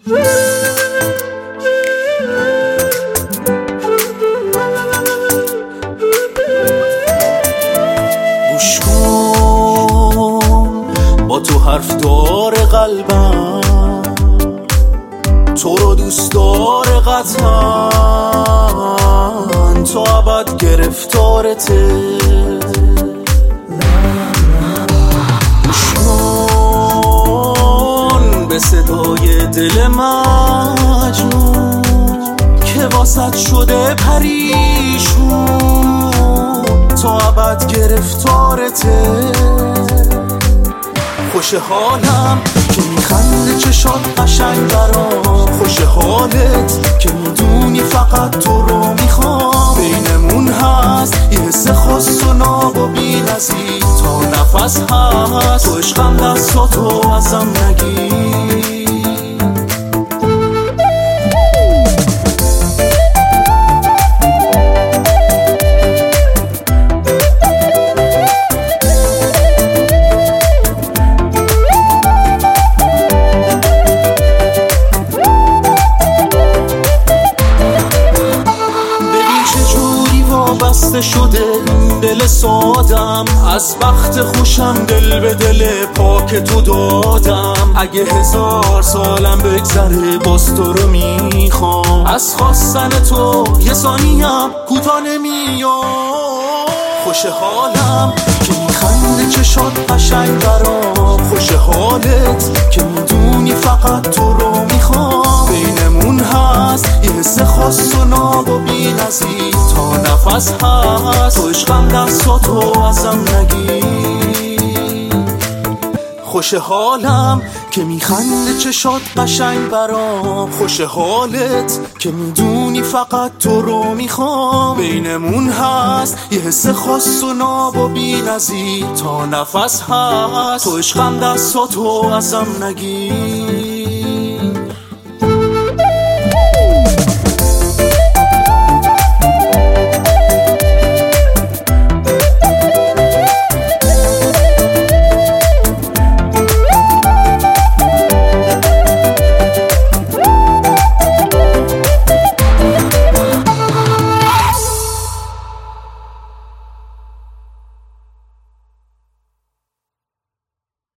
گوش کن با تو حرف داره قلبم، تو رو دوست داره قطعا، تو ابد گرفتارته. گوش کن به صدای دل مجنون که واسط شده پریشون، تو ابد گرفتارته. خوش حالم که میخنده چشات قشنگ برام، خوش حالت که میدونی فقط تو رو میخوام. بینمون هست یه حس خاص و ناب و بی نظیر، تا نفس هست تو عشقم دستاتو ازم نگیر. بسته شده این دل سادم، از بخت خوشم دل به دل پاک تو دادم. اگه 1000 سالم بگذره باز تو رو میخوام، از خواستن تو یه ثانیم کوتاه نمیام. خوش حالم که میخنده چشات قشنگ برام، خوش حالت که میدونی فقط تو رو میخوام. بینمون هست یه حس خاص و ناب و بی نظیر، تا نفس هست تو عشقم دستاتو ازم نگیر. خوش حالم که میخنده چشات قشنگ برام، خوش حالت که میدونی فقط تو رو میخوام. بینمون هست یه حس خاص و ناب و بی نظیر، تا نفس هست تو عشقم دستاتو ازم نگیر.